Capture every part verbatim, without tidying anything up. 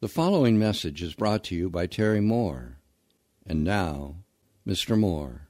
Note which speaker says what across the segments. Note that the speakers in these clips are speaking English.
Speaker 1: The following message is brought to you by Terry Moore. And now, Mister Moore.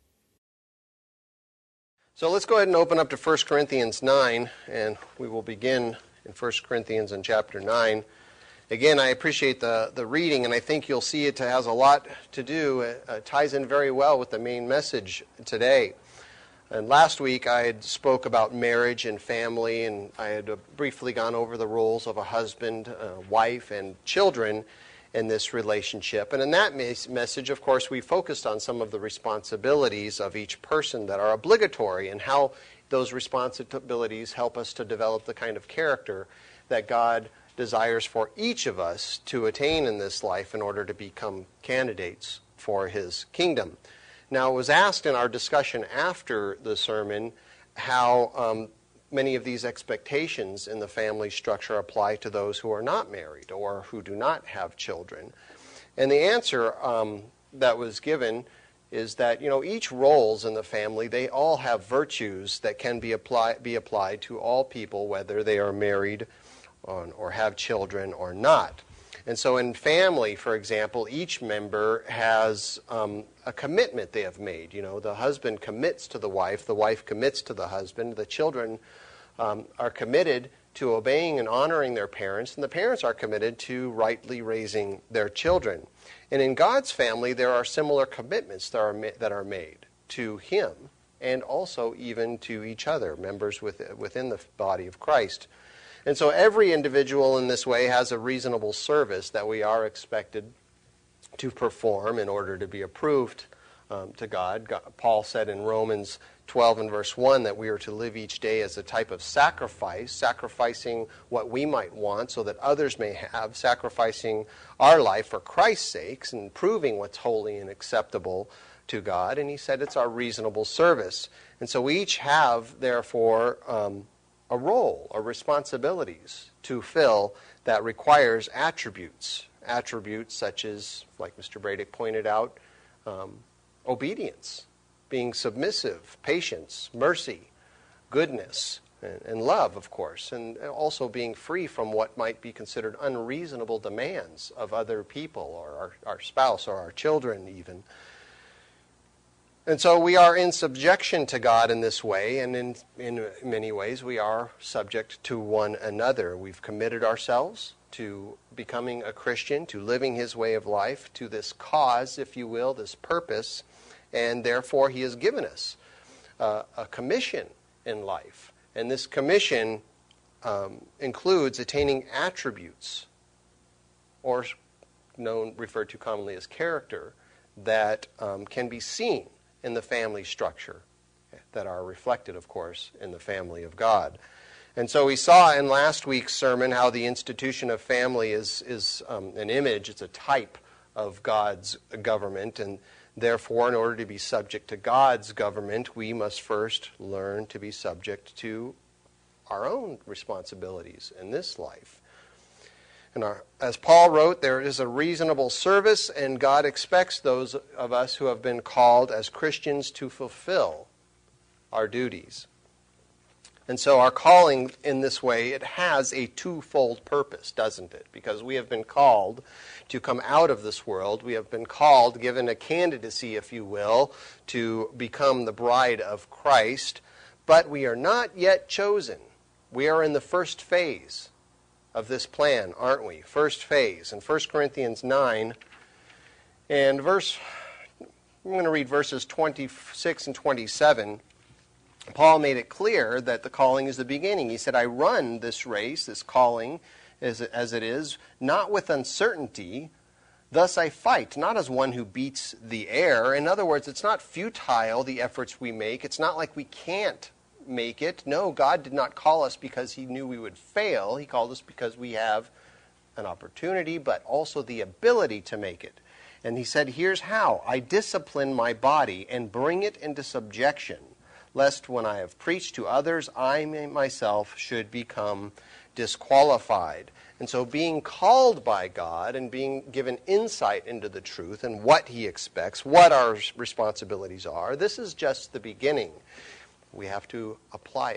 Speaker 2: So let's go ahead and open up to First Corinthians nine, and we will begin in First Corinthians in chapter nine. Again, I appreciate the, the reading, and I think you'll see it has a lot to do. It uh, ties in very well with the main message today. And last week I had spoke about marriage and family, and I had uh, briefly gone over the roles of a husband, uh, wife, and children in this relationship. And in that mes- message, of course, we focused on some of the responsibilities of each person that are obligatory and how those responsibilities help us to develop the kind of character that God desires for each of us to attain in this life in order to become candidates for His kingdom. Now, it was asked in our discussion after the sermon how um, many of these expectations in the family structure apply to those who are not married or who do not have children. And the answer um, that was given is that, you know, each roles in the family, they all have virtues that can be, apply, be applied to all people, whether they are married or, or have children or not. And so in family, for example, each member has um, a commitment they have made. You know, the husband commits to the wife, the wife commits to the husband, the children um, are committed to obeying and honoring their parents, and the parents are committed to rightly raising their children. And in God's family, there are similar commitments that are, ma- that are made to Him and also even to each other, members with, within the body of Christ. And so every individual in this way has a reasonable service that we are expected to perform in order to be approved um, to God. God. Paul said in Romans twelve and verse one that we are to live each day as a type of sacrifice, sacrificing what we might want so that others may have, sacrificing our life for Christ's sakes and proving what's holy and acceptable to God. And he said it's our reasonable service. And so we each have, therefore, um, a role or responsibilities to fill that requires attributes. Attributes such as, like Mister Bradick pointed out, um, obedience, being submissive, patience, mercy, goodness, and, and love, of course, and also being free from what might be considered unreasonable demands of other people or our, our spouse or our children even. And so we are in subjection to God in this way, and in, in many ways we are subject to one another. We've committed ourselves to becoming a Christian, to living His way of life, to this cause, if you will, this purpose, and therefore He has given us uh, a commission in life. And this commission um, includes attaining attributes, or known, referred to commonly as character, that um, can be seen in the family structure, that are reflected, of course, in the family of God. And so we saw in last week's sermon how the institution of family is, is um, an image, it's a type of God's government, and therefore, in order to be subject to God's government, we must first learn to be subject to our own responsibilities in this life. And our, as Paul wrote, there is a reasonable service, and God expects those of us who have been called as Christians to fulfill our duties. And so our calling in this way, it has a twofold purpose, doesn't it? Because we have been called to come out of this world. We have been called, given a candidacy, if you will, to become the bride of Christ. But we are not yet chosen. We are in the first phase of this plan, aren't we? First phase. In First Corinthians nine, and verse, I'm going to read verses twenty-six and twenty-seven. Paul made it clear that the calling is the beginning. He said, I run this race, this calling, as, as it is, not with uncertainty. Thus I fight, not as one who beats the air. In other words, it's not futile, the efforts we make. It's not like we can't make it. No, God did not call us because He knew we would fail. He called us because we have an opportunity, but also the ability to make it. And He said, here's how. I discipline my body and bring it into subjection, lest when I have preached to others, I myself should become disqualified. And so being called by God and being given insight into the truth and what He expects, what our responsibilities are, this is just the beginning. We have to apply it.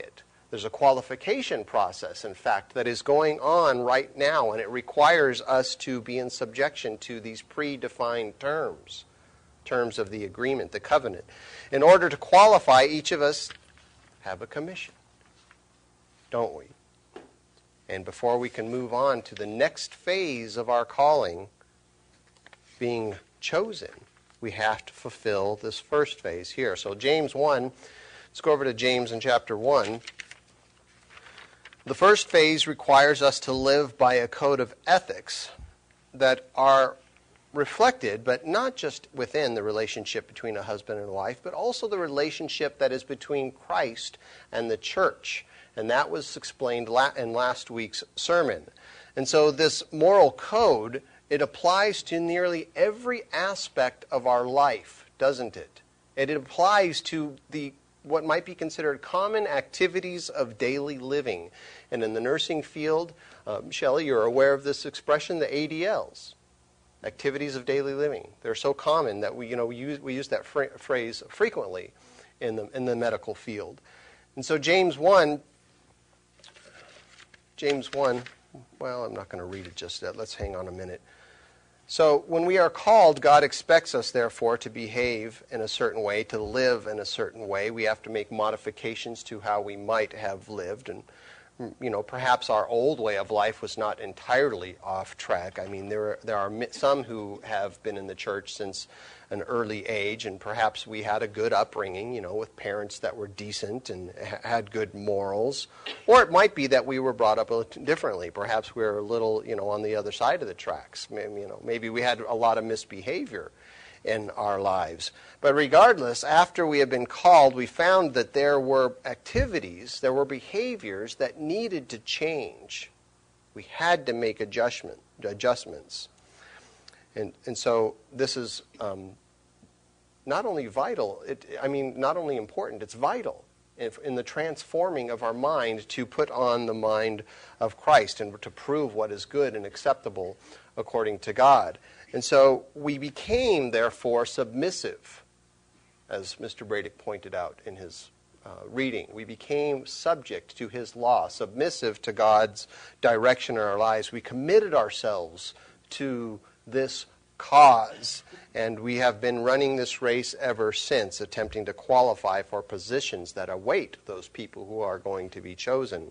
Speaker 2: There's a qualification process, in fact, that is going on right now, and it requires us to be in subjection to these predefined terms, terms of the agreement, the covenant. In order to qualify, each of us have a commission, don't we? And before we can move on to the next phase of our calling, being chosen, we have to fulfill this first phase here. So James one, let's go over to James in chapter one. The first phase requires us to live by a code of ethics that are reflected, but not just within the relationship between a husband and a wife, but also the relationship that is between Christ and the church. And that was explained in last week's sermon. And so this moral code, it applies to nearly every aspect of our life, doesn't it? And it applies to the what might be considered common activities of daily living. And in the nursing field, um, Shelley, you're aware of this expression, the A D Ls, activities of daily living. They're so common that we, you know, we use, we use that fr- phrase frequently in the in the medical field. And so James one, James one, well, I'm not going to read it just yet. Let's hang on a minute. So when we are called, God expects us, therefore, to behave in a certain way, to live in a certain way. We have to make modifications to how we might have lived. And, you know, perhaps our old way of life was not entirely off track. I mean, there are, there are some who have been in the church since an early age, and perhaps we had a good upbringing, you know, with parents that were decent and ha- had good morals. Or it might be that we were brought up a little differently. Perhaps we were a little, you know, on the other side of the tracks. Maybe, you know, maybe we had a lot of misbehavior in our lives. But regardless, after we had been called, we found that there were activities, there were behaviors that needed to change. We had to make adjustment, adjustments. And and so this is um, not only vital, it, I mean, not only important, it's vital in, in the transforming of our mind to put on the mind of Christ and to prove what is good and acceptable according to God. And so we became, therefore, submissive, as Mister Bradick pointed out in his uh, reading. We became subject to his law, submissive to God's direction in our lives. We committed ourselves to this cause, and we have been running this race ever since, attempting to qualify for positions that await those people who are going to be chosen.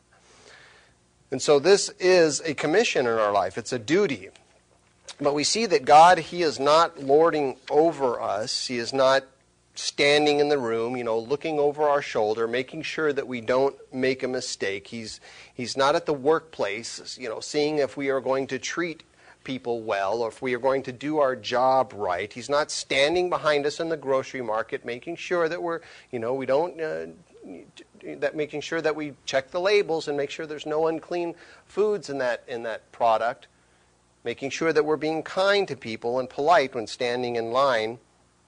Speaker 2: And so this is a commission in our life. It's a duty. But we see that God, he is not lording over us. He is not standing in the room, you know, looking over our shoulder, making sure that we don't make a mistake. He's he's not at the workplace, you know, seeing if we are going to treat people well or if we are going to do our job right. He's not standing behind us in the grocery market, making sure that we're, you know, we don't, uh, that making sure that we check the labels and make sure there's no unclean foods in that in that product, making sure that we're being kind to people and polite when standing in line.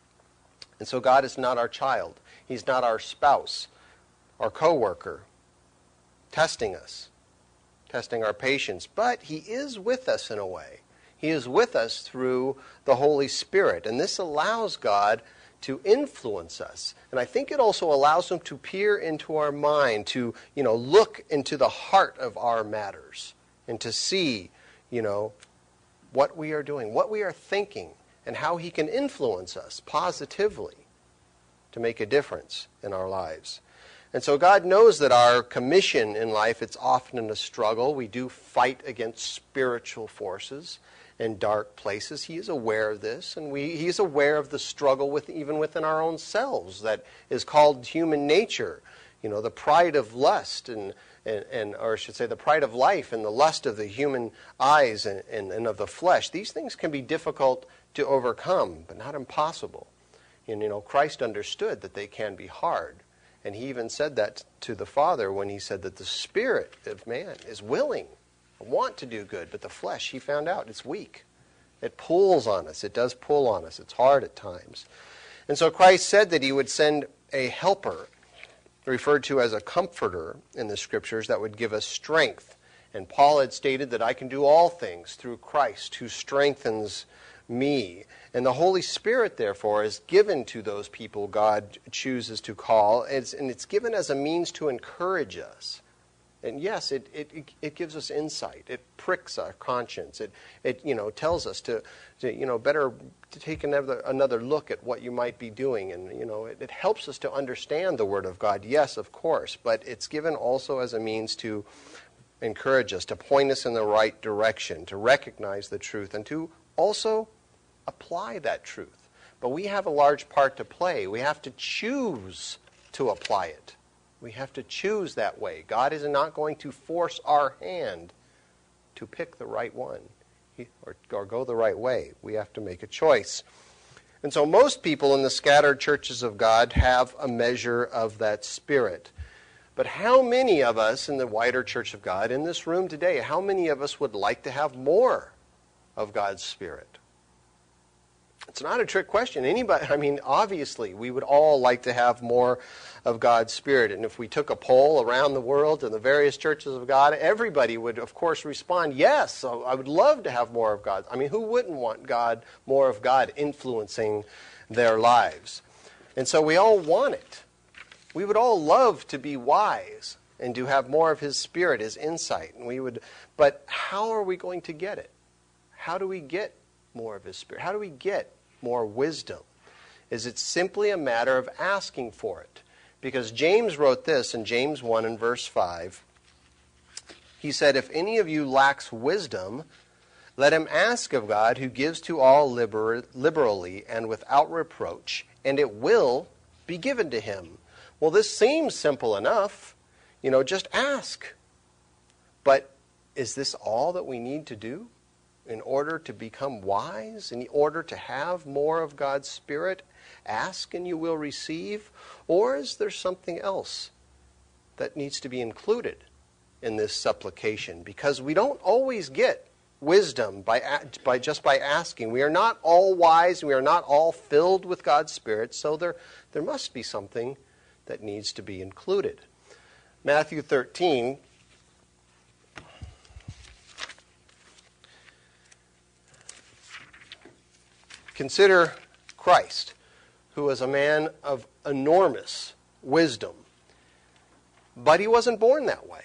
Speaker 2: And so God is not our child. He's not our spouse, our coworker, testing us, testing our patience. But he is with us in a way. He is with us through the Holy Spirit. And this allows God to influence us. And I think it also allows him to peer into our mind, to, you know, look into the heart of our matters and to see, you know, what we are doing, what we are thinking, and how he can influence us positively to make a difference in our lives. And so God knows that our commission in life, it's often a struggle. We do fight against spiritual forces in dark places. He is aware of this, and we, he is aware of the struggle with even within our own selves that is called human nature. You know, the pride of lust, and, and, and or I should say the pride of life and the lust of the human eyes and, and, and of the flesh. These things can be difficult to overcome, but not impossible. And, you know, Christ understood that they can be hard. And he even said that to the Father when he said that the spirit of man is willing, want to do good, but the flesh, he found out, it's weak. It pulls on us. It does pull on us. It's hard at times. And so Christ said that he would send a helper, referred to as a comforter in the Scriptures, that would give us strength. And Paul had stated that I can do all things through Christ who strengthens me. And the Holy Spirit, therefore, is given to those people God chooses to call, and it's, and it's given as a means to encourage us. And yes, it, it it gives us insight. It pricks our conscience. It it you know tells us to, to you know better to take another another look at what you might be doing, and you know it, it helps us to understand the Word of God. Yes, of course, but it's given also as a means to encourage us, to point us in the right direction, to recognize the truth, and to also apply that truth. But we have a large part to play. We have to choose to apply it. We have to choose that way. God is not going to force our hand to pick the right one he, or, or go the right way. We have to make a choice. And so most people in the scattered churches of God have a measure of that Spirit. But how many of us in the wider church of God, in this room today, how many of us would like to have more of God's Spirit? It's not a trick question. Anybody, I mean, obviously, we would all like to have more of God's Spirit. And if we took a poll around the world in the various churches of God, everybody would, of course, respond, yes, so I would love to have more of God. I mean, who wouldn't want God, more of God influencing their lives? And so we all want it. We would all love to be wise and to have more of His Spirit, His insight. And we would, but how are we going to get it? How do we get more of His Spirit? How do we get more wisdom? Is it simply a matter of asking for it? Because James wrote this in James one and verse five. He said, if any of you lacks wisdom, let him ask of God, who gives to all liber- liberally and without reproach, and it will be given to him. Well, this seems simple enough. You know, just ask. But is this all that we need to do in order to become wise, in order to have more of God's Spirit? Ask and you will receive? Or is there something else that needs to be included in this supplication? Because we don't always get wisdom by, by just by asking. We are not all wise, and we are not all filled with God's Spirit, so there, there must be something that needs to be included. Matthew thirteen, consider Christ, who was a man of enormous wisdom, but he wasn't born that way.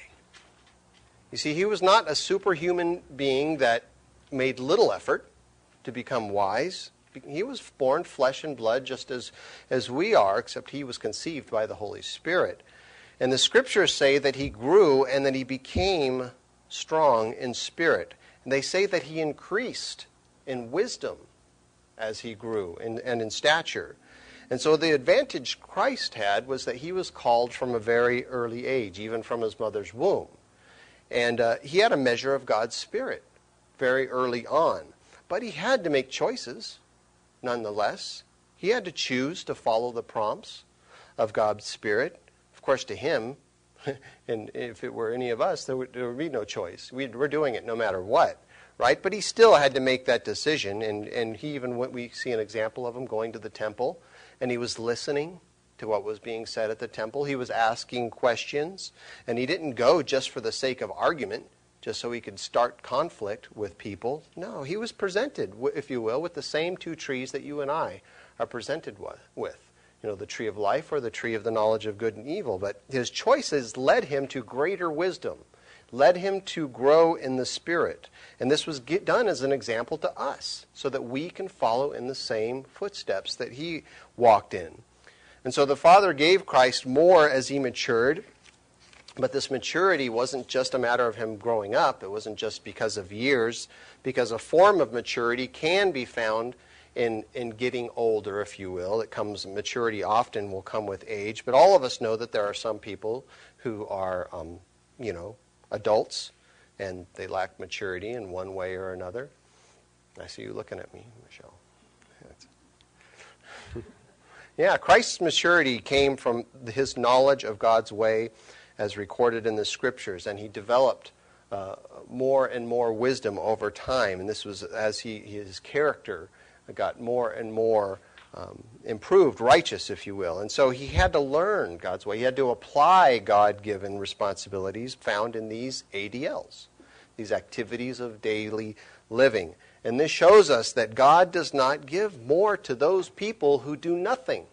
Speaker 2: You see, he was not a superhuman being that made little effort to become wise. He was born flesh and blood just as, as we are, except he was conceived by the Holy Spirit. And the Scriptures say that he grew and that he became strong in spirit. And they say that he increased in wisdom as he grew and, and in stature. And so the advantage Christ had was that he was called from a very early age, even from his mother's womb. And uh, he had a measure of God's Spirit very early on. But he had to make choices, nonetheless. He had to choose to follow the prompts of God's Spirit. Of course, to him, and if it were any of us, there would, there would be no choice. We'd, we're doing it no matter what. Right? But he still had to make that decision, and, and he even went, we see an example of him going to the temple, and he was listening to what was being said at the temple. He was asking questions, and he didn't go just for the sake of argument, just so he could start conflict with people. No, he was presented, if you will, with the same two trees that you and I are presented with. You know, the tree of life or the tree of the knowledge of good and evil. But his choices led him to greater wisdom, led him to grow in the Spirit. And this was get done as an example to us, so that we can follow in the same footsteps that he walked in. And so the Father gave Christ more as he matured, but this maturity wasn't just a matter of him growing up. It wasn't just because of years, because a form of maturity can be found in, in getting older, if you will. It comes, maturity often will come with age, but all of us know that there are some people who are, um, you know, adults, and they lack maturity in one way or another. I see you looking at me, Michelle. Yeah, Christ's maturity came from his knowledge of God's way as recorded in the Scriptures, and he developed uh, more and more wisdom over time, and this was as he his character got more and more um, improved, righteous, if you will. And so he had to learn God's way. He had to apply God-given responsibilities found in these A D Ls, these activities of daily living. And this shows us that God does not give more to those people who do nothing,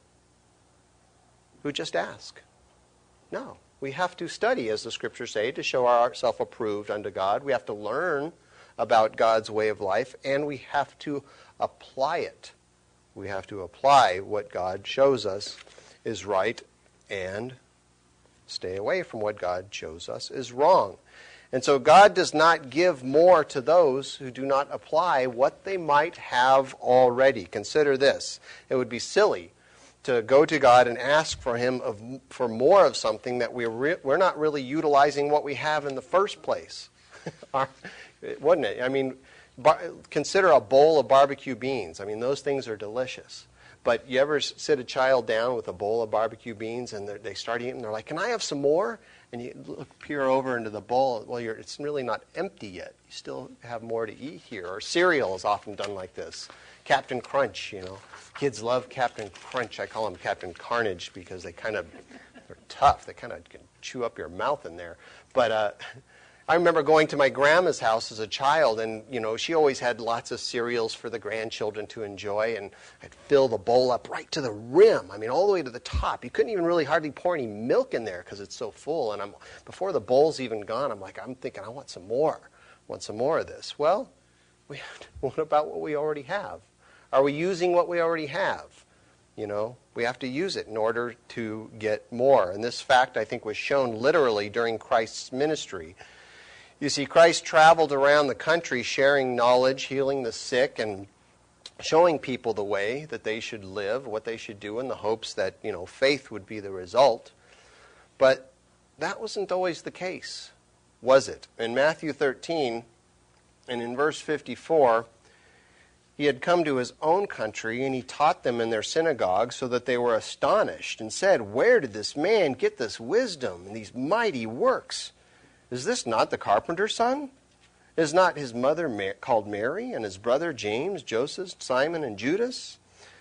Speaker 2: who just ask. No. We have to study, as the Scriptures say, to show ourselves approved unto God. We have to learn about God's way of life, and we have to apply it. We have to apply what God shows us is right and stay away from what God shows us is wrong. And so God does not give more to those who do not apply what they might have already. Consider this. It would be silly to go to God and ask for Him of, for more of something that we're, re- we're not really utilizing what we have in the first place. Wouldn't it? I mean, bar- consider a bowl of barbecue beans. I mean, those things are delicious. But you ever sit a child down with a bowl of barbecue beans and they start eating, they're like, can I have some more? And you look, peer over into the bowl. Well, you're, it's really not empty yet. You still have more to eat here. Or cereal is often done like this. Captain Crunch, you know. Kids love Captain Crunch. I call them Captain Carnage because they kind of, they're tough. They kind of can chew up your mouth in there. But uh, I remember going to my grandma's house as a child, and, you know, she always had lots of cereals for the grandchildren to enjoy, and I'd fill the bowl up right to the rim. I mean, all the way to the top. You couldn't even really hardly pour any milk in there because it's so full. And I'm before the bowl's even gone, I'm like, I'm thinking, I want some more. I want some more of this. Well, we have to, what about what we already have? Are we using what we already have? You know, we have to use it in order to get more. And this fact, I think, was shown literally during Christ's ministry. You see, Christ traveled around the country sharing knowledge, healing the sick, and showing people the way that they should live, what they should do, in the hopes that, you know, faith would be the result. But that wasn't always the case, was it? In Matthew thirteen, and in verse fifty-four, he had come to his own country, and he taught them in their synagogue, so that they were astonished, and said, where did this man get this wisdom and these mighty works? Is this not the carpenter's son? Is not his mother Mar- called Mary, and his brother James, Joseph, Simon, and Judas?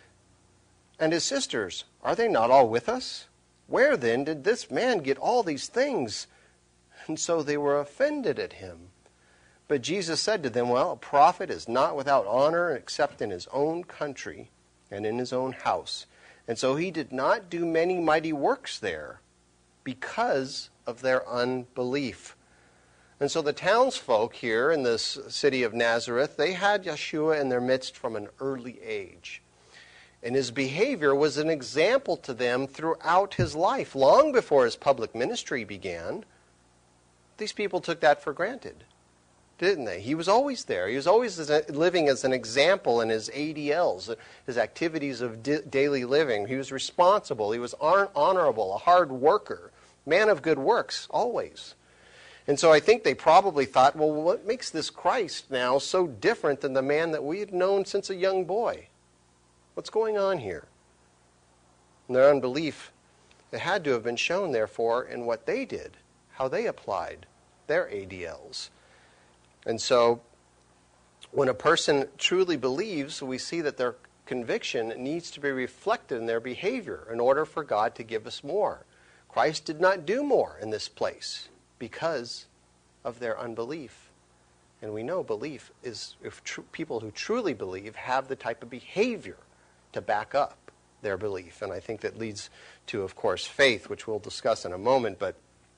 Speaker 2: And his sisters, are they not all with us? Where then did this man get all these things? And so they were offended at him. But Jesus said to them, well, a prophet is not without honor except in his own country and in his own house. And so he did not do many mighty works there because of their unbelief. And so the townsfolk here in this city of Nazareth, they had Yeshua in their midst from an early age. And his behavior was an example to them throughout his life. Long before his public ministry began, these people took that for granted, didn't they? He was always there. He was always living as an example in his A D Ls, his activities of di- daily living. He was responsible. He was honorable, a hard worker, man of good works, always. And so I think they probably thought, well, what makes this Christ now so different than the man that we had known since a young boy? What's going on here? And their unbelief, it had to have been shown, therefore, in what they did, how they applied their A D Ls. And so when a person truly believes, we see that their conviction needs to be reflected in their behavior in order for God to give us more. Christ did not do more in this place because of their unbelief. And we know belief is, if tr- people who truly believe have the type of behavior to back up their belief. And I think that leads to, of course, faith, which we'll discuss in a moment. But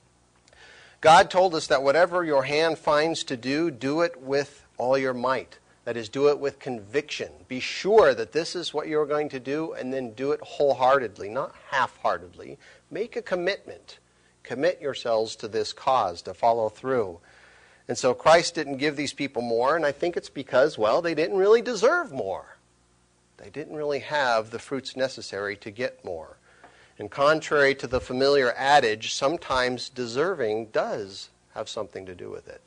Speaker 2: God told us that whatever your hand finds to do, do it with all your might. That is, do it with conviction. Be sure that this is what you're going to do, and then do it wholeheartedly, not half-heartedly. Make a commitment. Commit yourselves to this cause, to follow through. And so Christ didn't give these people more, and I think it's because, well, they didn't really deserve more. They didn't really have the fruits necessary to get more. And contrary to the familiar adage, sometimes deserving does have something to do with it.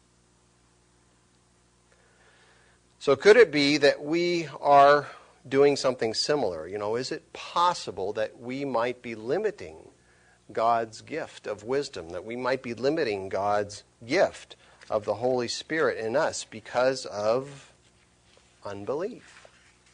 Speaker 2: So could it be that we are doing something similar? You know, is it possible that we might be limiting God's gift of wisdom, that we might be limiting God's gift of the Holy Spirit in us because of unbelief?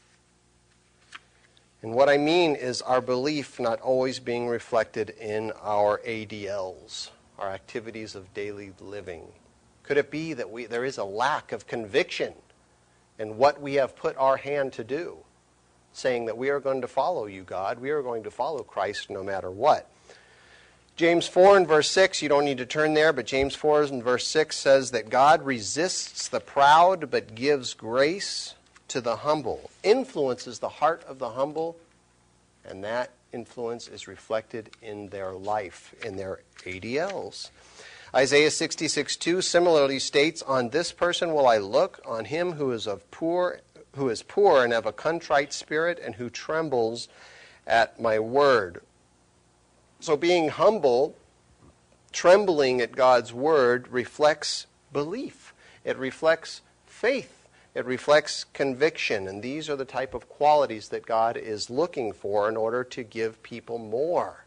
Speaker 2: And what I mean is our belief not always being reflected in our A D Ls, our activities of daily living. Could it be that we there is a lack of conviction and what we have put our hand to do, saying that we are going to follow you, God. We are going to follow Christ no matter what. James four and verse six, you don't need to turn there, but James four and verse six says that God resists the proud but gives grace to the humble, influences the heart of the humble, and that influence is reflected in their life, in their A D Ls. Isaiah sixty-six two similarly states, "On this person will I look, on him who is of poor, who is poor and of a contrite spirit, and who trembles at my word." So being humble, trembling at God's word, reflects belief. It reflects faith. It reflects conviction. And these are the type of qualities that God is looking for in order to give people more.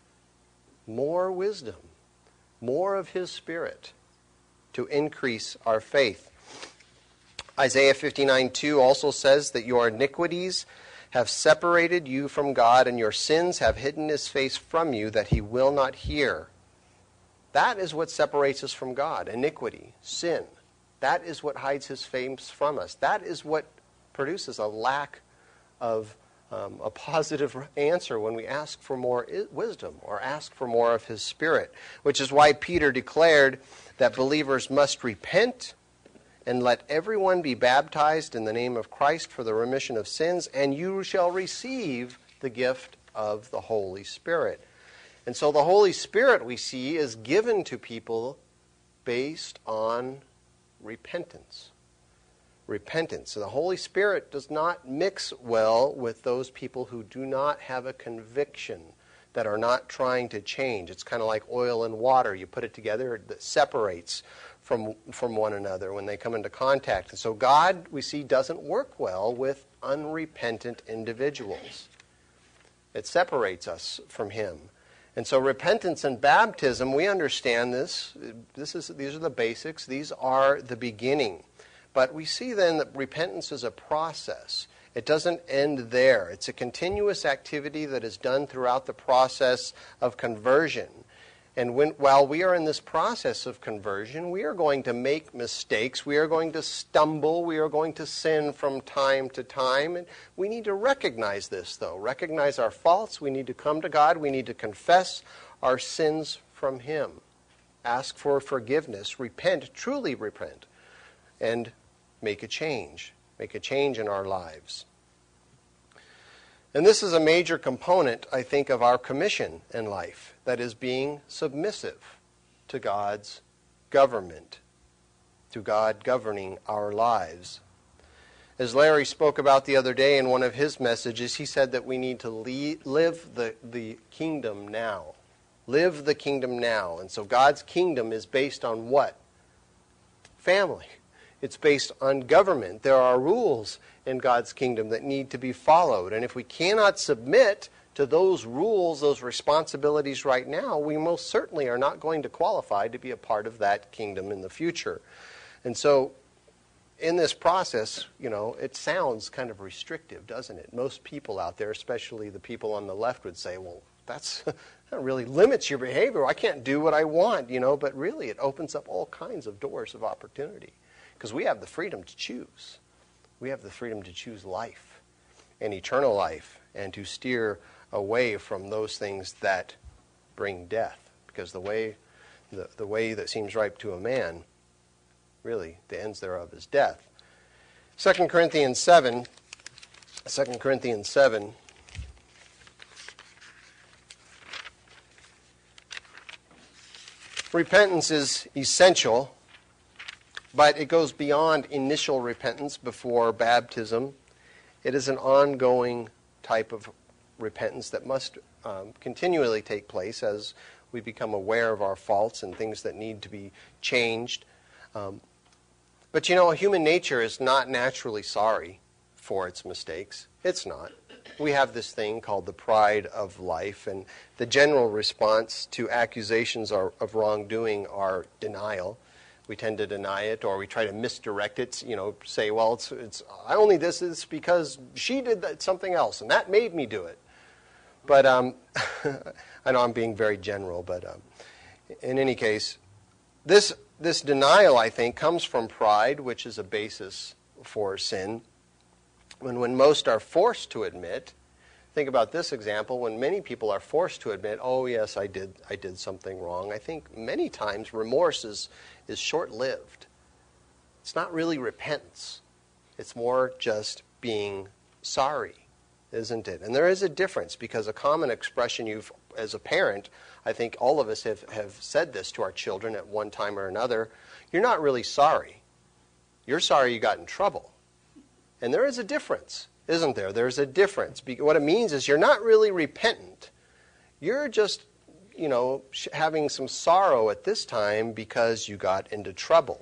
Speaker 2: More wisdom. More of His Spirit to increase our faith. Isaiah fifty-nine two also says that your iniquities have separated you from God, and your sins have hidden His face from you, that He will not hear. That is what separates us from God. Iniquity, sin. That is what hides His face from us. That is what produces a lack of um, a positive answer when we ask for more I- wisdom or ask for more of His Spirit, which is why Peter declared that believers must repent and let everyone be baptized in the name of Christ for the remission of sins, and you shall receive the gift of the Holy Spirit. And so the Holy Spirit, we see, is given to people based on repentance. Repentance. So the Holy Spirit does not mix well with those people who do not have a conviction, that are not trying to change. It's kind of like oil and water. You put it together, it separates from from one another when they come into contact. And so God, we see, doesn't work well with unrepentant individuals. It separates us from Him. And so repentance and baptism, we understand this. This is these are the basics. These are the beginning. But we see then that repentance is a process. It doesn't end there. It's a continuous activity that is done throughout the process of conversion. And when, while we are in this process of conversion, we are going to make mistakes. We are going to stumble. We are going to sin from time to time. And we need to recognize this, though. Recognize our faults. We need to come to God. We need to confess our sins from Him. Ask for forgiveness. Repent, truly repent. And make a change. Make a change in our lives. And this is a major component, I think, of our commission in life, that is being submissive to God's government, to God governing our lives. As Larry spoke about the other day in one of his messages, he said that we need to lead, live the, the kingdom now. Live the kingdom now. And so God's kingdom is based on what? Family. It's based on government. There are rules in God's kingdom that need to be followed. And if we cannot submit to those rules, those responsibilities right now, we most certainly are not going to qualify to be a part of that kingdom in the future. And so in this process, you know, it sounds kind of restrictive, doesn't it? Most people out there, especially the people on the left, would say, well, that's that really limits your behavior. I can't do what I want, you know, but really it opens up all kinds of doors of opportunity because we have the freedom to choose. We have the freedom to choose life and eternal life and to steer away from those things that bring death. Because the way, the, the way that seems right to a man, really, the ends thereof is death. Second Corinthians seven, Second Corinthians seven, repentance is essential. But it goes beyond initial repentance before baptism. It is an ongoing type of repentance that must um, continually take place as we become aware of our faults and things that need to be changed. Um, but you know, human nature is not naturally sorry for its mistakes. It's not. We have this thing called the pride of life, and the general response to accusations of wrongdoing are denial. We tend to deny it, or we try to misdirect it, you know, say, well, it's, it's I only did this because she did that, something else, and that made me do it. But um, I know I'm being very general, but um, in any case, this, this denial, I think, comes from pride, which is a basis for sin. When, when most are forced to admit, think about this example, when many people are forced to admit, oh yes, I did I did something wrong, I think many times remorse is, is short-lived. It's not really repentance. It's more just being sorry, isn't it? And there is a difference, because a common expression you've, as a parent, I think all of us have, have said this to our children at one time or another, you're not really sorry. You're sorry you got in trouble. And there is a difference, isn't there? There's a difference. What it means is you're not really repentant. You're just, you know, having some sorrow at this time because you got into trouble.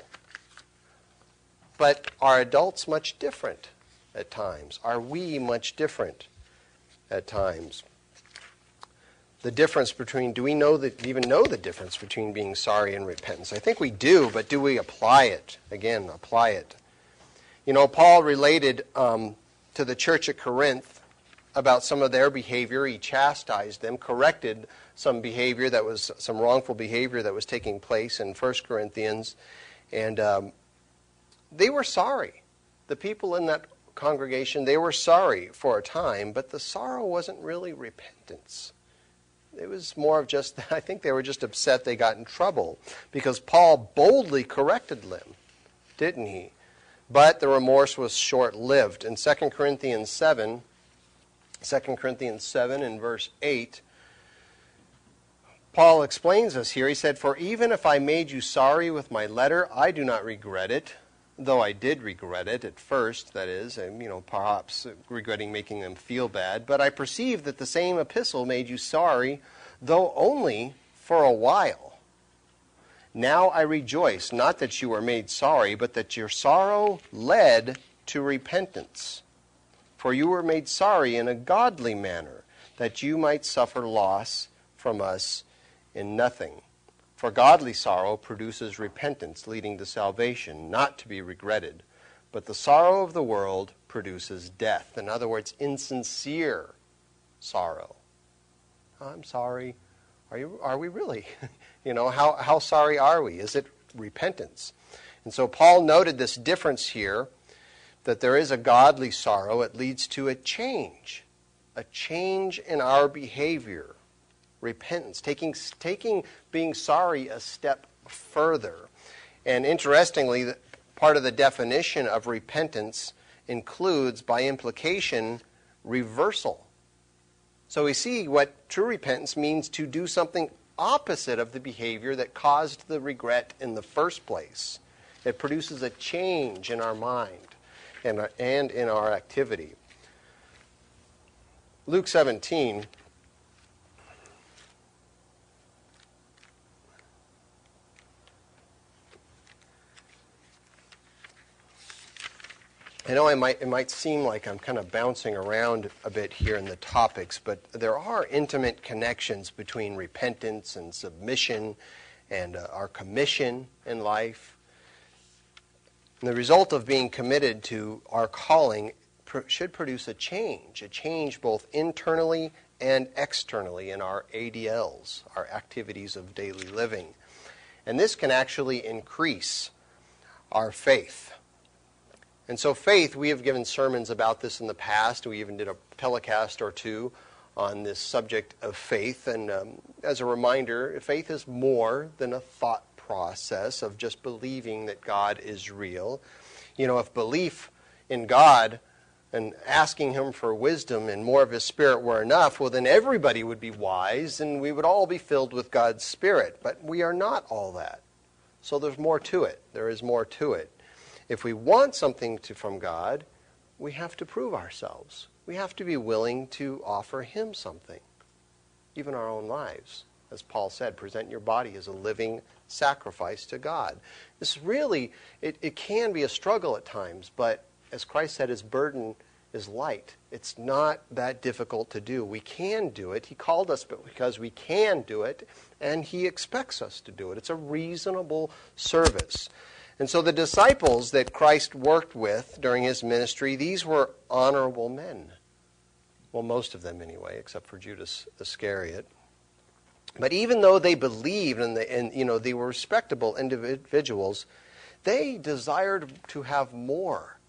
Speaker 2: But are adults much different at times? Are we much different at times? The difference between, do we know that, even know the difference between being sorry and repentance? I think we do, but do we apply it? Again, apply it. You know, Paul related um, to the church at Corinth about some of their behavior. He chastised them, corrected some behavior that was, some wrongful behavior that was taking place in First Corinthians. And um, they were sorry. The people in that congregation, they were sorry for a time, but the sorrow wasn't really repentance. It was more of just, I think they were just upset they got in trouble, because Paul boldly corrected them, didn't he? But the remorse was short-lived. In Second Corinthians seven, Second Corinthians seven in verse eight, Paul explains this here. He said, "For even if I made you sorry with my letter, I do not regret it, though I did regret it at first, that is, and, you know, perhaps regretting making them feel bad. But I perceive that the same epistle made you sorry, though only for a while. Now I rejoice, not that you were made sorry, but that your sorrow led to repentance. For you were made sorry in a godly manner, that you might suffer loss from us in nothing. For godly sorrow produces repentance, leading to salvation, not to be regretted. But the sorrow of the world produces death." In other words, insincere sorrow. I'm sorry. Are you? Are we really? You know, how, how sorry are we? Is it repentance? And so Paul noted this difference here, that there is a godly sorrow. It leads to a change, a change in our behavior. Repentance, taking, taking being sorry a step further. And interestingly, part of the definition of repentance includes, by implication, reversal. So we see what true repentance means: to do something opposite of the behavior that caused the regret in the first place. It produces a change in our mind and, and in our activity. Luke seventeen. I know I might, it might seem like I'm kind of bouncing around a bit here in the topics, but there are intimate connections between repentance and submission and uh, our commission in life. And the result of being committed to our calling pr- should produce a change, a change both internally and externally in our A D Ls, our activities of daily living. And this can actually increase our faith. And so faith, we have given sermons about this in the past. We even did a telecast or two on this subject of faith. And um, as a reminder, faith is more than a thought process of just believing that God is real. You know, if belief in God and asking Him for wisdom and more of His Spirit were enough, well, then everybody would be wise and we would all be filled with God's Spirit. But we are not all that. So there's more to it. There is more to it. If we want something to, from God, we have to prove ourselves. We have to be willing to offer Him something, even our own lives. As Paul said, present your body as a living sacrifice to God. This really, it, it can be a struggle at times, but as Christ said, His burden is light. It's not that difficult to do. We can do it. He called us because we can do it, and He expects us to do it. It's a reasonable service. And so the disciples that Christ worked with during His ministry, these were honorable men. Well, most of them anyway, except for Judas Iscariot. But even though they believed and, they, and you know, they were respectable individuals, they desired to have more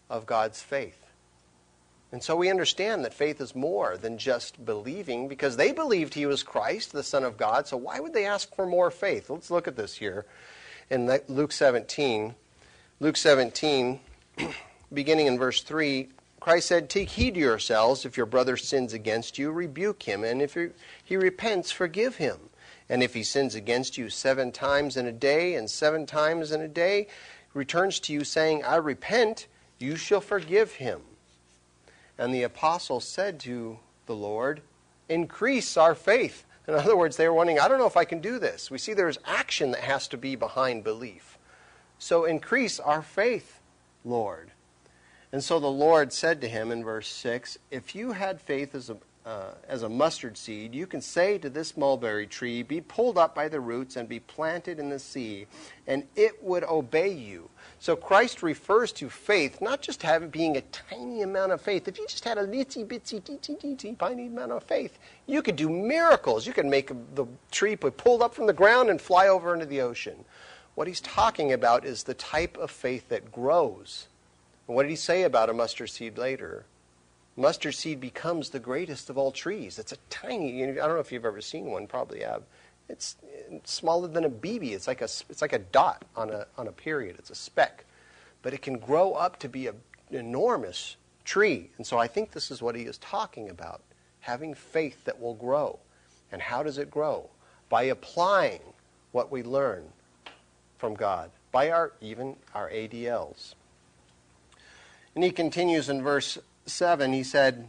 Speaker 2: of God's faith. And so we understand that faith is more than just believing, because they believed he was Christ, the Son of God, so why would they ask for more faith? Let's look at this here in Luke seventeen. Luke seventeen, beginning in verse three, Christ said, "Take heed to yourselves. If your brother sins against you, rebuke him. And if he repents, forgive him. And if he sins against you seven times in a day, and seven times in a day returns to you saying, I repent, you shall forgive him." And the apostles said to the Lord, "Increase our faith." In other words, they were wondering, I don't know if I can do this. We see there's action that has to be behind belief. So increase our faith, Lord. And so the Lord said to him in verse six, "If you had faith as a, uh, as a mustard seed, you can say to this mulberry tree, be pulled up by the roots and be planted in the sea, and it would obey you." So Christ refers to faith, not just having being a tiny amount of faith. If you just had a little bitsy, teensy, teensy, tiny amount of faith, you could do miracles. You could make the tree be pulled up from the ground and fly over into the ocean. What he's talking about is the type of faith that grows. And what did he say about a mustard seed later? Mustard seed becomes the greatest of all trees. It's a tiny, I don't know if you've ever seen one, probably have. It's smaller than a B B. It's like a, it's like a dot on a, on a period. It's a speck. But it can grow up to be a, an enormous tree. And so I think this is what he is talking about, having faith that will grow. And how does it grow? By applying what we learn from God, by our even our A D Ls. And he continues in verse seven, he said,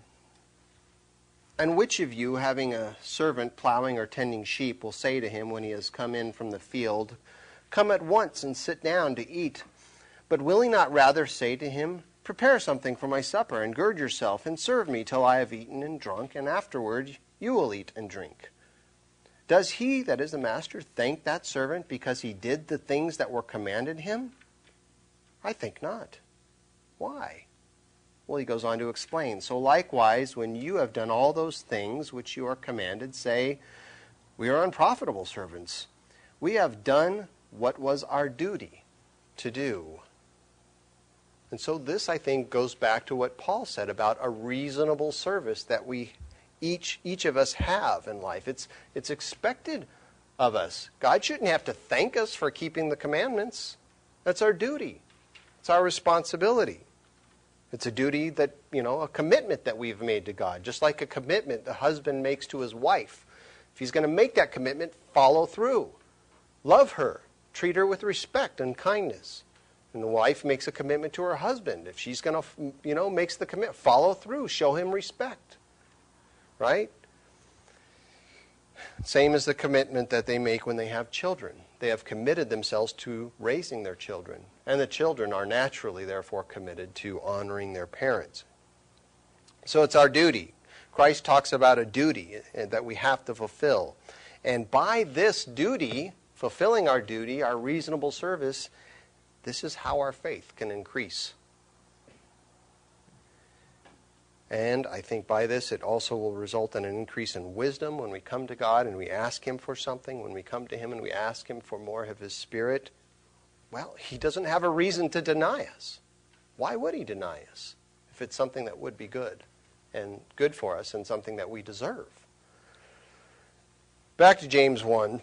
Speaker 2: "And which of you, having a servant plowing or tending sheep, will say to him when he has come in from the field, 'Come at once and sit down to eat'? But will he not rather say to him, 'Prepare something for my supper, and gird yourself, and serve me till I have eaten and drunk, and afterward you will eat and drink'? Does he, that is the master, thank that servant because he did the things that were commanded him? I think not. Why?" Well, he goes on to explain. "So likewise, when you have done all those things which you are commanded, say, 'We are unprofitable servants. We have done what was our duty to do.'" And so this, I think, goes back to what Paul said about a reasonable service that we each each of us have in life. It's it's expected of us. God shouldn't have to thank us for keeping the commandments. That's our duty. It's our responsibility. It's a duty that, you know, a commitment that we've made to God. Just like a commitment the husband makes to his wife. If he's going to make that commitment, follow through. Love her. Treat her with respect and kindness. And the wife makes a commitment to her husband. If she's going to, you know, makes the commitment, follow through. Show him respect. Right? Same as the commitment that they make when they have children. They have committed themselves to raising their children. And the children are naturally, therefore, committed to honoring their parents. So it's our duty. Christ talks about a duty that we have to fulfill. And by this duty, fulfilling our duty, our reasonable service, this is how our faith can increase. And I think by this it also will result in an increase in wisdom when we come to God and we ask him for something. When we come to him and we ask him for more of his Spirit, well, he doesn't have a reason to deny us. Why would he deny us if it's something that would be good and good for us and something that we deserve? Back to James one.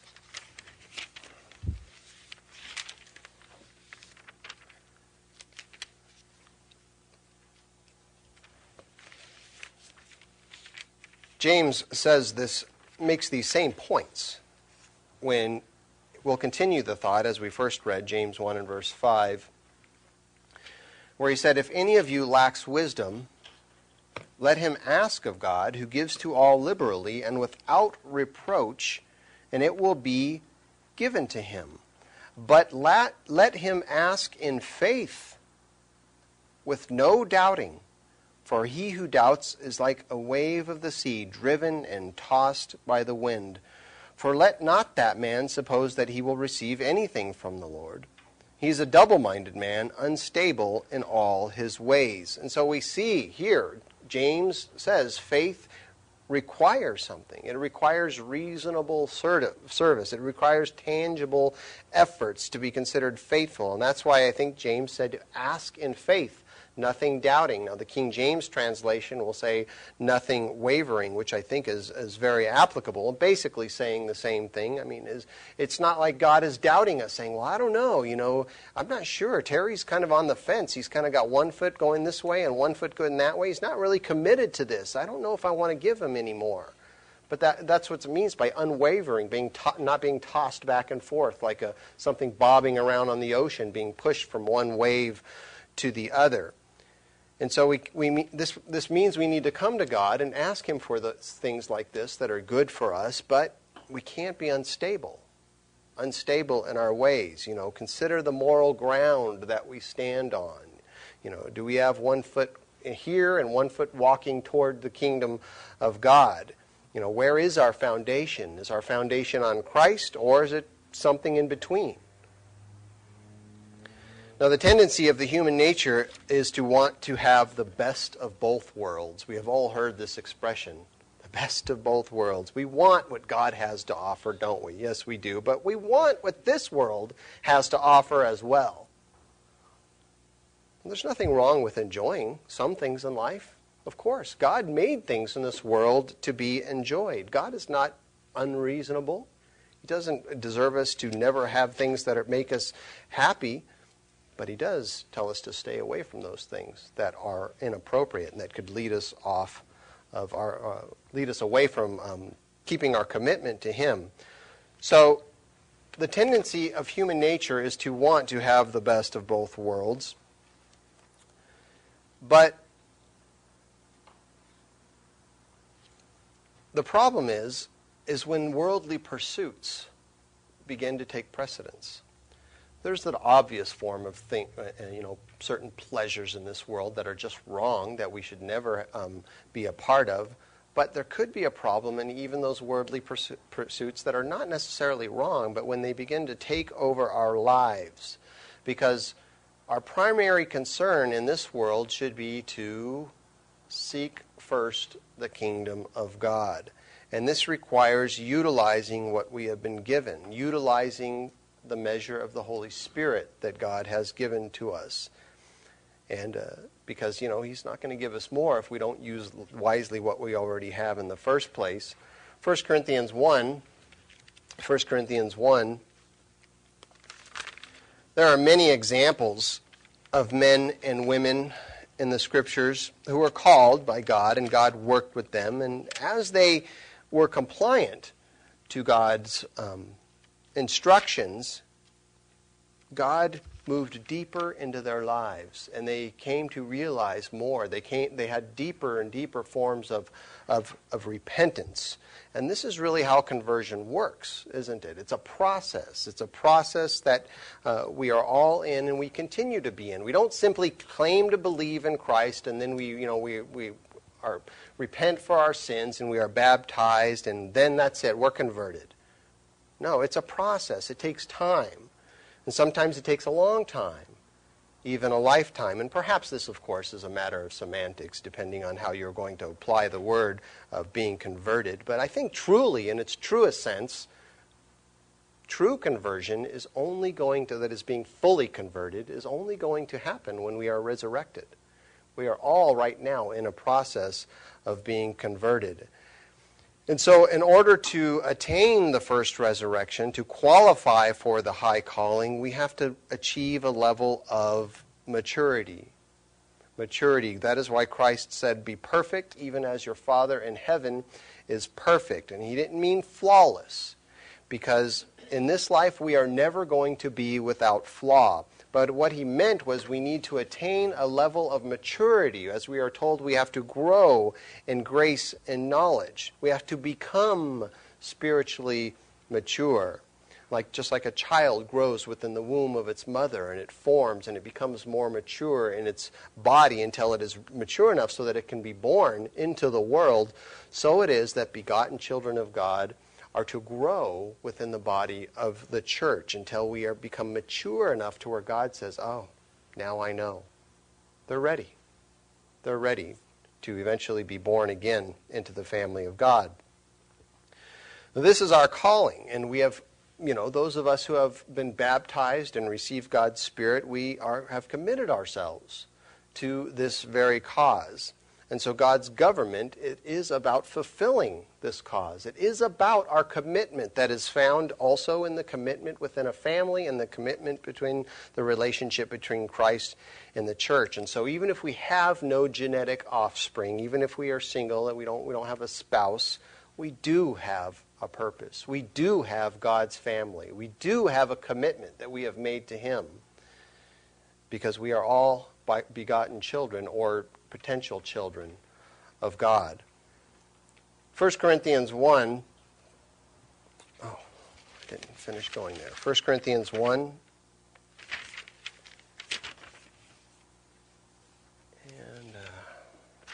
Speaker 2: James says this, makes these same points when we'll continue the thought as we first read James one and verse five, where he said, "If any of you lacks wisdom, let him ask of God, who gives to all liberally and without reproach, and it will be given to him. But let, let him ask in faith, with no doubting. For he who doubts is like a wave of the sea, driven and tossed by the wind. For let not that man suppose that he will receive anything from the Lord. He is a double-minded man, unstable in all his ways." And so we see here, James says faith requires something. It requires reasonable service. It requires tangible efforts to be considered faithful. And that's why I think James said to ask in faith. nothing doubting. Now, the King James translation will say nothing wavering, which I think is, is very applicable, and basically saying the same thing. I mean, is it's not like God is doubting us, saying, well, I don't know, you know, I'm not sure. Terry's kind of on the fence. He's kind of got one foot going this way and one foot going that way. He's not really committed to this. I don't know if I want to give him any more. But that, that's what it means by unwavering, being to, not being tossed back and forth like a, something bobbing around on the ocean, being pushed from one wave to the other. And so we, we, this, this means we need to come to God and ask him for the things like this that are good for us, but we can't be unstable, unstable in our ways. You know, consider the moral ground that we stand on. You know, do we have one foot here and one foot walking toward the kingdom of God? You know, where is our foundation? Is our foundation on Christ, or is it something in between? Now, the tendency of the human nature is to want to have the best of both worlds. We have all heard this expression, the best of both worlds. We want what God has to offer, don't we? Yes, we do. But we want what this world has to offer as well. And there's nothing wrong with enjoying some things in life. Of course, God made things in this world to be enjoyed. God is not unreasonable. He doesn't deserve us to never have things that are, make us happy, but he does tell us to stay away from those things that are inappropriate and that could lead us off of our, uh, lead us away from um, keeping our commitment to him. So the tendency of human nature is to want to have the best of both worlds, but the problem is, is when worldly pursuits begin to take precedence. There's an obvious form of think, uh, you know, certain pleasures in this world that are just wrong, that we should never um, be a part of. But there could be a problem in even those worldly pursu- pursuits that are not necessarily wrong, but when they begin to take over our lives. Because our primary concern in this world should be to seek first the kingdom of God. And this requires utilizing what we have been given, utilizing the measure of the Holy Spirit that God has given to us. And uh, because, you know, he's not going to give us more if we don't use wisely what we already have in the first place. First Corinthians one, First Corinthians one, there are many examples of men and women in the Scriptures who were called by God, and God worked with them. And as they were compliant to God's um, instructions, God moved deeper into their lives, and they came to realize more. They came, they had deeper and deeper forms of, of, of repentance. And this is really how conversion works, isn't it? It's a process. It's a process that uh, we are all in and we continue to be in. We don't simply claim to believe in Christ and then we, you know, we, we are repent for our sins and we are baptized and then that's it, we're converted. No, it's a process. It takes time. And sometimes it takes a long time, even a lifetime. And perhaps this, of course, is a matter of semantics, depending on how you're going to apply the word of being converted. But I think truly, in its truest sense, true conversion is only going to, that is being fully converted, is only going to happen when we are resurrected. We are all right now in a process of being converted. And so in order to attain the first resurrection, to qualify for the high calling, we have to achieve a level of maturity. Maturity. That is why Christ said, be perfect, even as your Father in heaven is perfect. And he didn't mean flawless, because in this life we are never going to be without flaw. But what he meant was we need to attain a level of maturity. As we are told, we have to grow in grace and knowledge. We have to become spiritually mature. Like just like a child grows within the womb of its mother and it forms and it becomes more mature in its body until it is mature enough so that it can be born into the world, so it is that begotten children of God are to grow within the body of the church until we are become mature enough to where God says, oh, now I know. They're ready. They're ready to eventually be born again into the family of God. Now, this is our calling, and we have, you know, those of us who have been baptized and received God's Spirit, we are have committed ourselves to this very cause. And so God's government, it is about fulfilling this cause. It is about our commitment that is found also in the commitment within a family and the commitment between the relationship between Christ and the church. And so even if we have no genetic offspring, even if we are single and we don't we don't have a spouse, we do have a purpose. We do have God's family. We do have a commitment that we have made to Him, because we are all begotten children or potential children of God. First Corinthians one, oh, I didn't finish going there. First Corinthians one, and uh,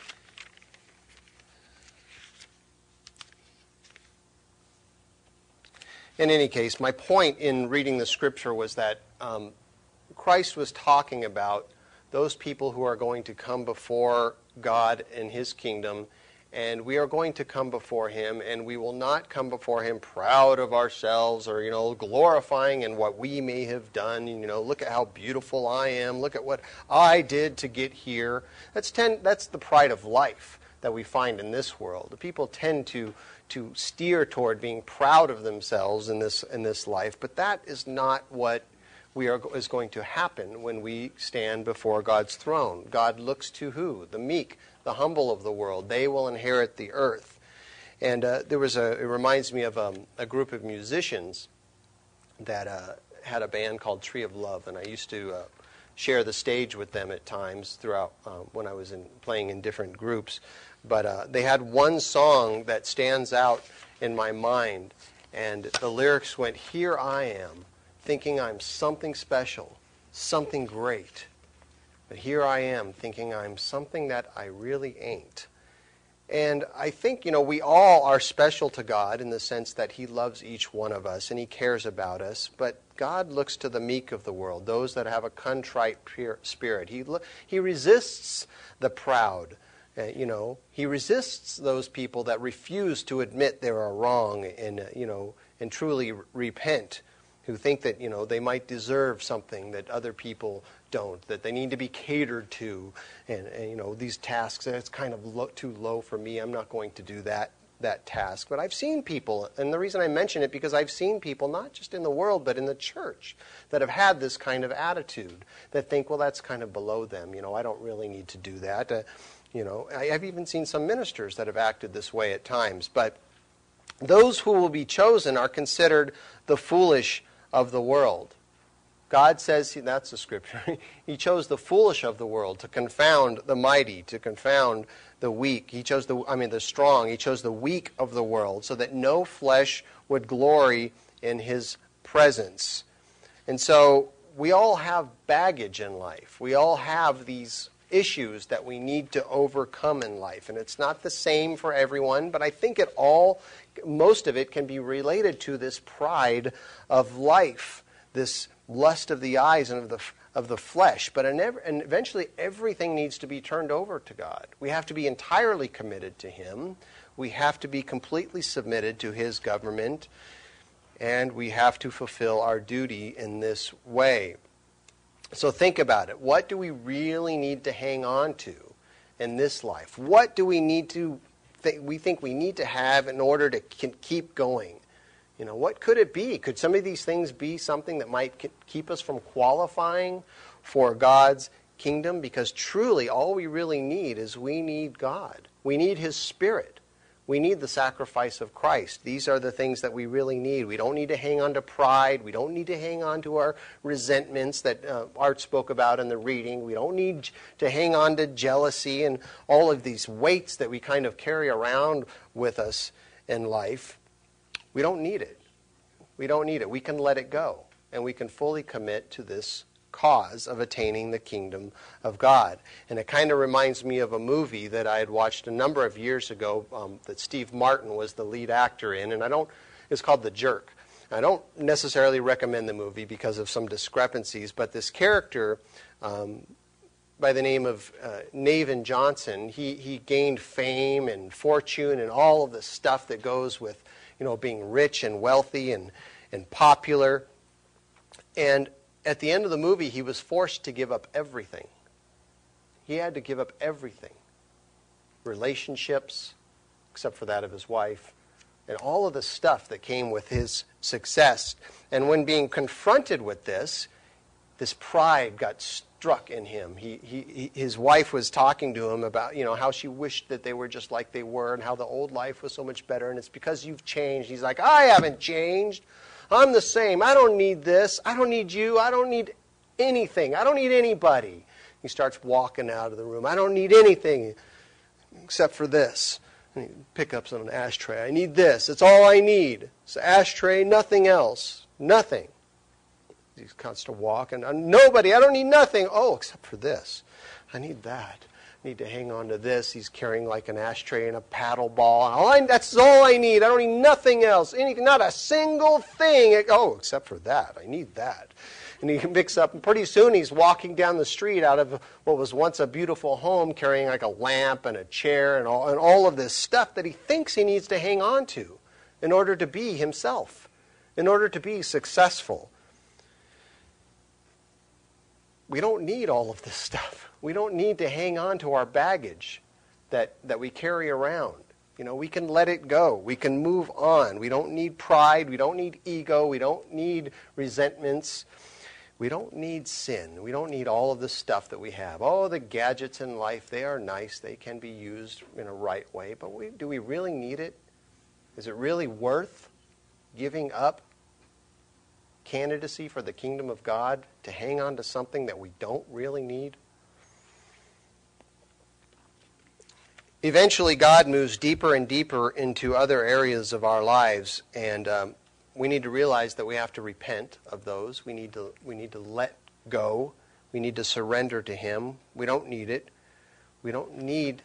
Speaker 2: in any case, my point in reading the scripture was that um, Christ was talking about those people who are going to come before God in His kingdom, and we are going to come before Him, and we will not come before Him proud of ourselves or, you know, glorifying in what we may have done. You know, look at how beautiful I am. Look at what I did to get here. That's ten, that's the pride of life that we find in this world. People tend to to steer toward being proud of themselves in this in this life, but that is not what we are is going to happen when we stand before God's throne. God looks to who? The meek, the humble of the world. They will inherit the earth. And uh, there was a. It reminds me of um, a group of musicians that uh, had a band called Tree of Love, and I used to uh, share the stage with them at times throughout uh, when I was in, playing in different groups. But uh, they had one song that stands out in my mind, and the lyrics went, "Here I am, thinking I'm something special, something great. But here I am thinking I'm something that I really ain't." And I think, you know, we all are special to God in the sense that He loves each one of us and He cares about us. But God looks to the meek of the world, those that have a contrite spirit. He, he resists the proud. Uh, you know, He resists those people that refuse to admit they are wrong and, uh, you know, and truly re- repent. Who think that, you know, they might deserve something that other people don't, that they need to be catered to, and, and you know, these tasks, it's kind of low, too low for me, I'm not going to do that that task. But I've seen people, and the reason I mention it, because I've seen people, not just in the world, but in the church, that have had this kind of attitude, that think, well, that's kind of below them, you know, I don't really need to do that. Uh, you know, I, I've even seen some ministers that have acted this way at times, but those who will be chosen are considered the foolish of the world. God says, that's the scripture, He chose the foolish of the world to confound the mighty, to confound the weak. He chose the, I mean, the strong. He chose the weak of the world so that no flesh would glory in His presence. And so we all have baggage in life. We all have these issues that we need to overcome in life. And it's not the same for everyone, but I think it all, most of it can be related to this pride of life, this lust of the eyes and of the of the flesh. But and eventually everything needs to be turned over to God. We have to be entirely committed to Him. We have to be completely submitted to His government. And we have to fulfill our duty in this way. So think about it. What do we really need to hang on to in this life? What do we need to th- we think we need to have in order to keep going? You know, what could it be? Could some of these things be something that might keep us from qualifying for God's kingdom? Because truly, all we really need is we need God. We need His Spirit. We need the sacrifice of Christ. These are the things that we really need. We don't need to hang on to pride. We don't need to hang on to our resentments that uh, Art spoke about in the reading. We don't need to hang on to jealousy and all of these weights that we kind of carry around with us in life. We don't need it. We don't need it. We can let it go, and we can fully commit to this cause of attaining the kingdom of God. And it kind of reminds me of a movie that I had watched a number of years ago um, that Steve Martin was the lead actor in, and I don't. It's called The Jerk. I don't necessarily recommend the movie because of some discrepancies, but this character um, by the name of uh, Navin Johnson, he, he gained fame and fortune and all of the stuff that goes with, you know, being rich and wealthy and, and popular. And at the end of the movie, he was forced to give up everything. He had to give up everything. Relationships, except for that of his wife, and all of the stuff that came with his success. And when being confronted with this, this pride got struck in him. He, he, his wife was talking to him about, you know, how she wished that they were just like they were and how the old life was so much better, and it's because you've changed. He's like, I haven't changed. I'm the same. I don't need this. I don't need you. I don't need anything. I don't need anybody. He starts walking out of the room. I don't need anything except for this. And he pick up some an ashtray. I need this. It's all I need. It's an ashtray, nothing else. Nothing. He starts to walk, and uh, nobody. I don't need nothing. Oh, except for this. I need that. I need to hang on to this. He's carrying like an ashtray and a paddle ball. All I, that's all I need. I don't need nothing else. Anything. Not a single thing. Oh, except for that. I need that. And he picks up, and pretty soon he's walking down the street out of what was once a beautiful home, carrying like a lamp and a chair and all, and all of this stuff that he thinks he needs to hang on to in order to be himself, in order to be successful. We don't need all of this stuff. We don't need to hang on to our baggage that, that we carry around. You know, we can let it go. We can move on. We don't need pride. We don't need ego. We don't need resentments. We don't need sin. We don't need all of the stuff that we have. Oh, the gadgets in life, they are nice. They can be used in a right way. But we, do we really need it? Is it really worth giving up candidacy for the kingdom of God to hang on to something that we don't really need? Eventually, God moves deeper and deeper into other areas of our lives, and um, we need to realize that we have to repent of those. We need to we need to let go. We need to surrender to Him. We don't need it. We don't need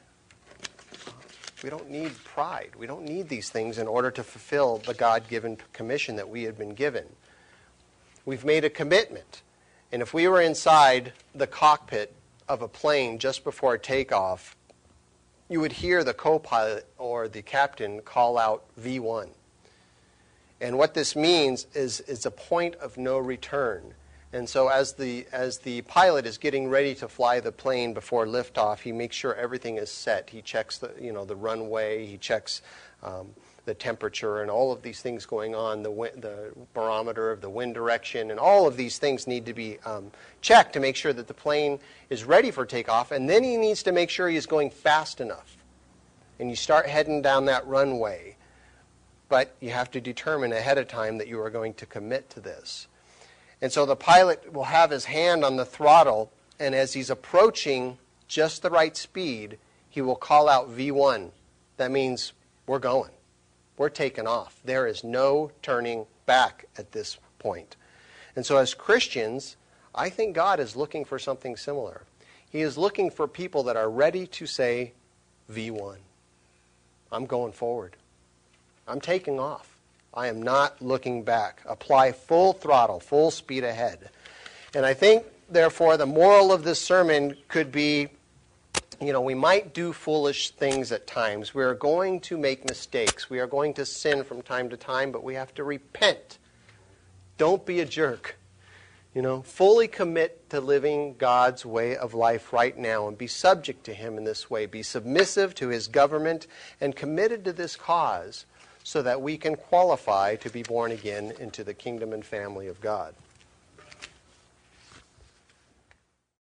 Speaker 2: we don't need pride. We don't need these things in order to fulfill the God-given commission that we had been given. We've made a commitment. And if we were inside the cockpit of a plane just before takeoff, you would hear the co-pilot or the captain call out V one. And what this means is it's a point of no return. And so as the as the pilot is getting ready to fly the plane before liftoff, he makes sure everything is set. He checks the you know the runway. He checks um, the temperature and all of these things going on. The wind, the barometer of the wind direction and all of these things need to be um, checked to make sure that the plane is ready for takeoff. And then he needs to make sure he's going fast enough. And you start heading down that runway. But you have to determine ahead of time that you are going to commit to this. And so the pilot will have his hand on the throttle, and as he's approaching just the right speed, he will call out V one. That means we're going. We're taking off. There is no turning back at this point. And so as Christians, I think God is looking for something similar. He is looking for people that are ready to say V one. I'm going forward. I'm taking off. I am not looking back. Apply full throttle, full speed ahead. And I think, therefore, the moral of this sermon could be, you know, we might do foolish things at times. We are going to make mistakes. We are going to sin from time to time, but we have to repent. Don't be a jerk. You know, fully commit to living God's way of life right now and be subject to Him in this way. Be submissive to His government and committed to this cause, so that we can qualify to be born again into the kingdom and family of God.